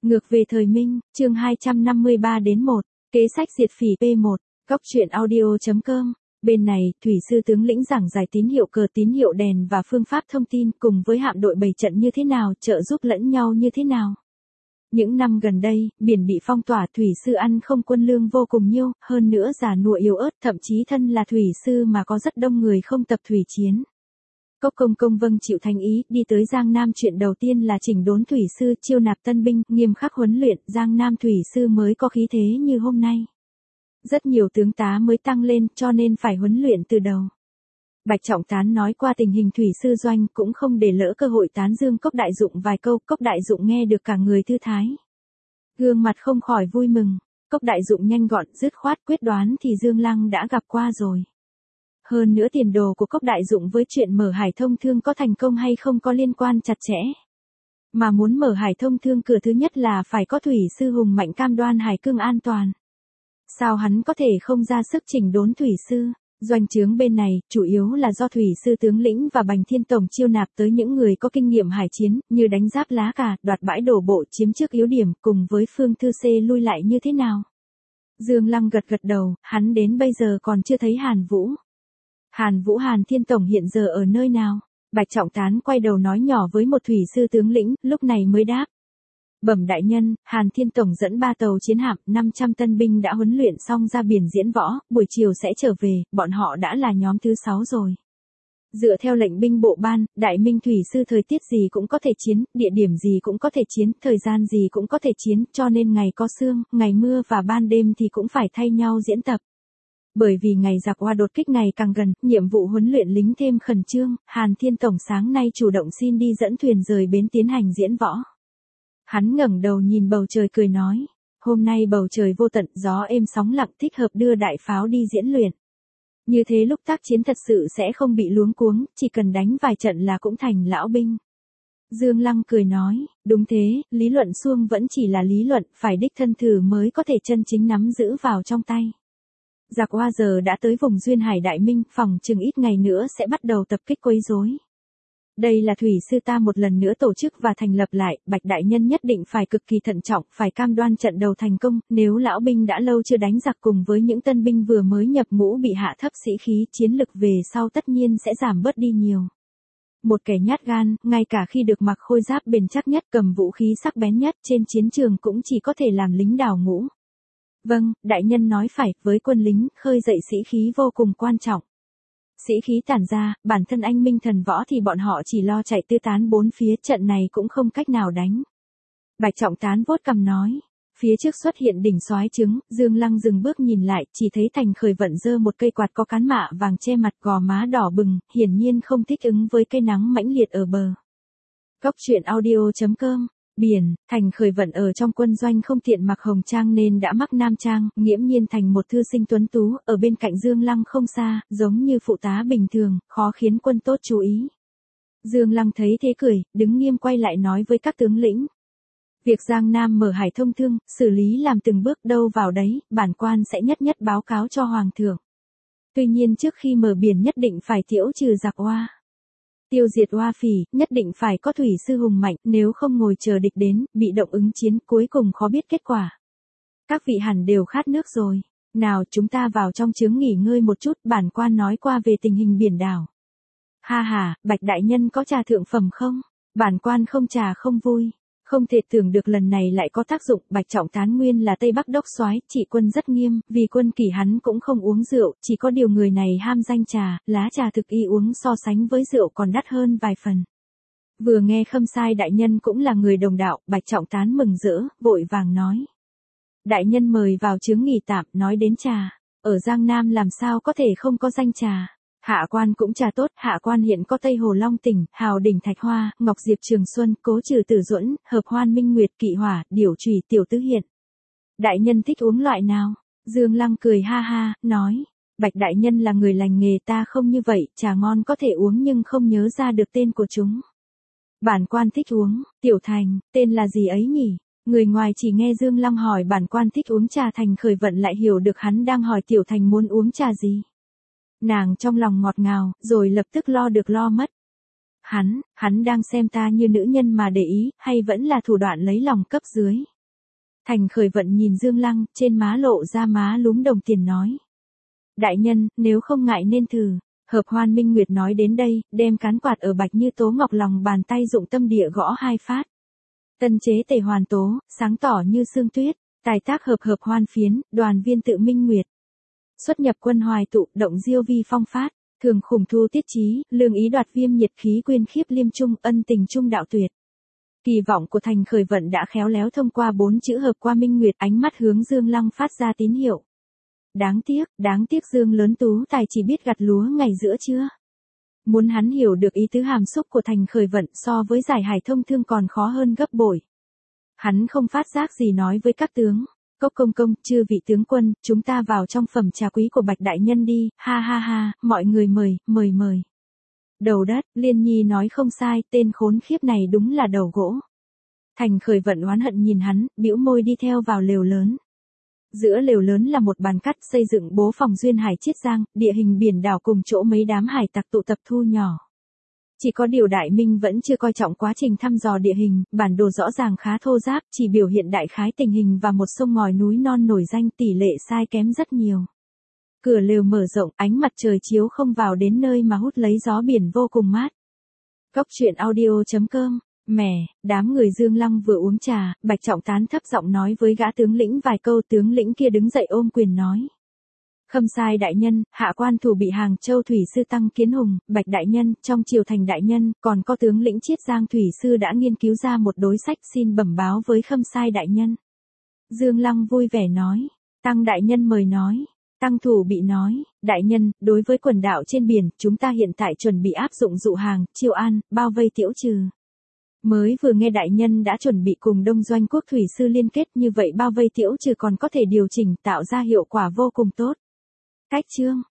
Ngược về thời Minh, chương 253-1, kế sách diệt phỉ P1, góc truyện audio.com. Bên này, thủy sư tướng lĩnh giảng giải tín hiệu cờ, tín hiệu đèn và phương pháp thông tin cùng với hạm đội bày trận như thế nào, trợ giúp lẫn nhau như thế nào. Những năm gần đây, biển bị phong tỏa, thủy sư ăn không quân lương vô cùng nhiêu, hơn nữa già nua yếu ớt, thậm chí thân là thủy sư mà có rất đông người không tập thủy chiến. Cốc Công Công vâng chịu thành ý, đi tới Giang Nam, chuyện đầu tiên là chỉnh đốn thủy sư, chiêu nạp tân binh, nghiêm khắc huấn luyện, Giang Nam thủy sư mới có khí thế như hôm nay. Rất nhiều tướng tá mới tăng lên, cho nên phải huấn luyện từ đầu. Bạch Trọng Tán nói qua tình hình thủy sư doanh, cũng không để lỡ cơ hội tán dương Cốc Đại Dụng vài câu. Cốc Đại Dụng nghe được cả người thư thái, gương mặt không khỏi vui mừng. Cốc Đại Dụng nhanh gọn, dứt khoát, quyết đoán thì Dương Lăng đã gặp qua rồi. Hơn nữa tiền đồ của Cốc Đại Dụng với chuyện mở hải thông thương có thành công hay không có liên quan chặt chẽ. Mà muốn mở hải thông thương, cửa thứ nhất là phải có thủy sư hùng mạnh cam đoan hải cương an toàn. Sao hắn có thể không ra sức chỉnh đốn thủy sư? Doanh trướng bên này, chủ yếu là do thủy sư tướng lĩnh và Bành Thiên Tổng chiêu nạp tới những người có kinh nghiệm hải chiến, như đánh giáp lá cà, đoạt bãi đổ bộ, chiếm trước yếu điểm, cùng với Phương Thư Xê lui lại như thế nào. Dương Lăng gật gật đầu, hắn đến bây giờ còn chưa thấy Hàn Vũ. Hàn Thiên Tổng hiện giờ ở nơi nào? Bạch Trọng Tán quay đầu nói nhỏ với một thủy sư tướng lĩnh, lúc này mới đáp. Bẩm đại nhân, Hàn Thiên Tổng dẫn 3 tàu chiến hạm, 500 tân binh đã huấn luyện xong ra biển diễn võ, buổi chiều sẽ trở về, bọn họ đã là nhóm thứ 6 rồi. Dựa theo lệnh binh bộ ban, Đại Minh thủy sư thời tiết gì cũng có thể chiến, địa điểm gì cũng có thể chiến, thời gian gì cũng có thể chiến, cho nên ngày có sương, ngày mưa và ban đêm thì cũng phải thay nhau diễn tập. Bởi vì ngày giặc Hoa đột kích ngày càng gần, nhiệm vụ huấn luyện lính thêm khẩn trương, Hàn Thiên Tổng sáng nay chủ động xin đi dẫn thuyền rời bến tiến hành diễn võ. Hắn ngẩng đầu nhìn bầu trời cười nói, hôm nay bầu trời vô tận, gió êm sóng lặng, thích hợp đưa đại pháo đi diễn luyện. Như thế lúc tác chiến thật sự sẽ không bị luống cuống, chỉ cần đánh vài trận là cũng thành lão binh. Dương Lăng cười nói, đúng thế, lý luận suông vẫn chỉ là lý luận, phải đích thân thử mới có thể chân chính nắm giữ vào trong tay. Giặc Hoa giờ đã tới vùng duyên hải Đại Minh, phòng chừng ít ngày nữa sẽ bắt đầu tập kích quấy rối. Đây là thủy sư ta một lần nữa tổ chức và thành lập lại, Bạch đại nhân nhất định phải cực kỳ thận trọng, phải cam đoan trận đầu thành công, nếu lão binh đã lâu chưa đánh giặc cùng với những tân binh vừa mới nhập ngũ bị hạ thấp sĩ khí, chiến lực về sau tất nhiên sẽ giảm bớt đi nhiều. Một kẻ nhát gan, ngay cả khi được mặc khôi giáp bền chắc nhất, cầm vũ khí sắc bén nhất trên chiến trường cũng chỉ có thể làm lính đào ngũ. Vâng, đại nhân nói phải, với quân lính, khơi dậy sĩ khí vô cùng quan trọng. Sĩ khí tản ra, bản thân anh minh thần võ thì bọn họ chỉ lo chạy tứ tán bốn phía, trận này cũng không cách nào đánh. Bạch Trọng Tán vuốt cằm nói, phía trước xuất hiện đỉnh soái trứng, Dương Lăng dừng bước nhìn lại, chỉ thấy Thành Khởi Vận giơ một cây quạt có cán mạ vàng che mặt, gò má đỏ bừng, hiển nhiên không thích ứng với cây nắng mãnh liệt ở bờ. Góc truyện audio.com. Biển, Thành Khởi Vận ở trong quân doanh không tiện mặc hồng trang nên đã mắc nam trang, nghiễm nhiên thành một thư sinh tuấn tú, ở bên cạnh Dương Lăng không xa, giống như phụ tá bình thường, khó khiến quân tốt chú ý. Dương Lăng thấy thế cười, đứng nghiêm quay lại nói với các tướng lĩnh. Việc Giang Nam mở hải thông thương, xử lý làm từng bước đâu vào đấy, bản quan sẽ nhất nhất báo cáo cho Hoàng thượng. Tuy nhiên trước khi mở biển nhất định phải tiễu trừ giặc Hoa. Tiêu diệt Hoa phỉ, nhất định phải có thủy sư hùng mạnh, nếu không ngồi chờ địch đến, bị động ứng chiến, cuối cùng khó biết kết quả. Các vị hẳn đều khát nước rồi. Nào chúng ta vào trong trướng nghỉ ngơi một chút, bản quan nói qua về tình hình biển đảo. Ha ha, Bạch đại nhân có trà thượng phẩm không? Bản quan không trà không vui. Không thể tưởng được lần này lại có tác dụng. Bạch Trọng Tán nguyên là Tây Bắc đốc soái, trị quân rất nghiêm, vì quân kỷ hắn cũng không uống rượu, chỉ có điều người này ham danh trà, lá trà thực y uống so sánh với rượu còn đắt hơn vài phần. Vừa nghe Khâm Sai đại nhân cũng là người đồng đạo, Bạch Trọng Tán mừng rỡ, vội vàng nói. Đại nhân mời vào trướng nghỉ tạm, nói đến trà, ở Giang Nam làm sao có thể không có danh trà. Hạ quan cũng trà tốt, hạ quan hiện có Tây Hồ Long Tỉnh, Hào Đỉnh Thạch Hoa, Ngọc Diệp Trường Xuân, Cố Trừ Tử Duẫn, Hợp Hoan Minh Nguyệt, Kỵ Hỏa, Điểu Chùy, Tiểu Tứ Hiện. Đại nhân thích uống loại nào? Dương Lăng cười ha ha, nói, Bạch đại nhân là người lành nghề, ta không như vậy, trà ngon có thể uống nhưng không nhớ ra được tên của chúng. Bản quan thích uống, Tiểu Thành, tên là gì ấy nhỉ? Người ngoài chỉ nghe Dương Lăng hỏi bản quan thích uống trà, Thành Khởi Vận lại hiểu được hắn đang hỏi Tiểu Thành muốn uống trà gì. Nàng trong lòng ngọt ngào, rồi lập tức lo được lo mất. Hắn đang xem ta như nữ nhân mà để ý, hay vẫn là thủ đoạn lấy lòng cấp dưới. Thành Khởi Vận nhìn Dương Lăng, trên má lộ ra má lúm đồng tiền nói. Đại nhân, nếu không ngại nên thử. Hợp Hoan Minh Nguyệt nói đến đây, đem cán quạt ở Bạch Như Tố ngọc lòng bàn tay dụng tâm địa gõ 2 phát. Tân chế Tề Hoàn Tố, sáng tỏ như sương tuyết, tài tác Hợp Hoan Phiến, đoàn viên tự Minh Nguyệt. Xuất nhập quân hoài tụ, động diêu vi phong phát, thường khủng thu tiết trí, lương ý đoạt viêm nhiệt khí quyên khiếp liêm trung, ân tình trung đạo tuyệt. Kỳ vọng của Thành Khởi Vận đã khéo léo thông qua 4 chữ hợp qua Minh Nguyệt, ánh mắt hướng Dương Lăng phát ra tín hiệu. Đáng tiếc Dương lớn tú tài chỉ biết gặt lúa ngày giữa trưa. Muốn hắn hiểu được ý tứ hàm xúc của Thành Khởi Vận so với giải hải thông thương còn khó hơn gấp bội. Hắn không phát giác gì nói với các tướng. Cốc công công, chư vị tướng quân, chúng ta vào trong phẩm trà quý của Bạch Đại Nhân đi, ha ha ha, mọi người mời. Đầu đất, Liên Nhi nói không sai, tên khốn khiếp này đúng là đầu gỗ. Thành Khởi Vận oán hận nhìn hắn, bĩu môi đi theo vào lều lớn. Giữa lều lớn là một bàn cắt xây dựng bố phòng duyên hải Chiết Giang, địa hình biển đảo cùng chỗ mấy đám hải tặc tụ tập thu nhỏ. Chỉ có điều Đại Minh vẫn chưa coi trọng quá trình thăm dò địa hình, bản đồ rõ ràng khá thô ráp, chỉ biểu hiện đại khái tình hình và một sông ngòi núi non nổi danh, tỷ lệ sai kém rất nhiều. Cửa lều mở rộng, ánh mặt trời chiếu không vào đến nơi mà hút lấy gió biển vô cùng mát. Cốc truyện audio.com. Mẹ, đám người Dương Lăng vừa uống trà, Bạch Trọng Tán thấp giọng nói với gã tướng lĩnh vài câu, tướng lĩnh kia đứng dậy ôm quyền nói. Khâm sai đại nhân, hạ quan thủ bị Hàng Châu thủy sư Tăng Kiến Hùng, Bạch đại nhân, trong triều thành đại nhân, còn có tướng lĩnh Chiết Giang thủy sư đã nghiên cứu ra một đối sách xin bẩm báo với khâm sai đại nhân. Dương Lăng vui vẻ nói, Tăng đại nhân mời nói. Tăng thủ bị nói, đại nhân, đối với quần đảo trên biển, chúng ta hiện tại chuẩn bị áp dụng dụ hàng, chiêu an, bao vây tiễu trừ. Mới vừa nghe đại nhân đã chuẩn bị cùng Đông Doanh quốc thủy sư liên kết, như vậy bao vây tiễu trừ còn có thể điều chỉnh tạo ra hiệu quả vô cùng tốt. Cách chương